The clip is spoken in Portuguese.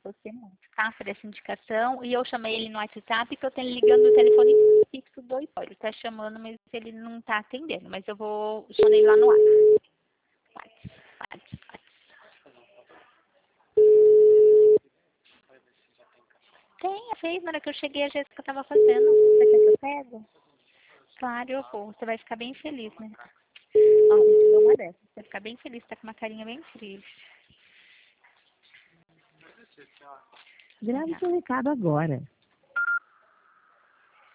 você não, tá? Por essa indicação. E eu chamei ele no WhatsApp, que eu tenho ligando o telefone fixo do Ipório. Tá chamando, mas ele não tá atendendo. Mas eu vou chamar ele lá no WhatsApp. Tem, fez. Na hora que eu cheguei, a Jéssica tava fazendo. Você quer que eu pego? Claro, eu vou. Você vai ficar bem feliz, né? Ó, eu te dou uma dessas. Você vai ficar bem feliz. Tá com uma carinha bem triste. Grave seu recado agora.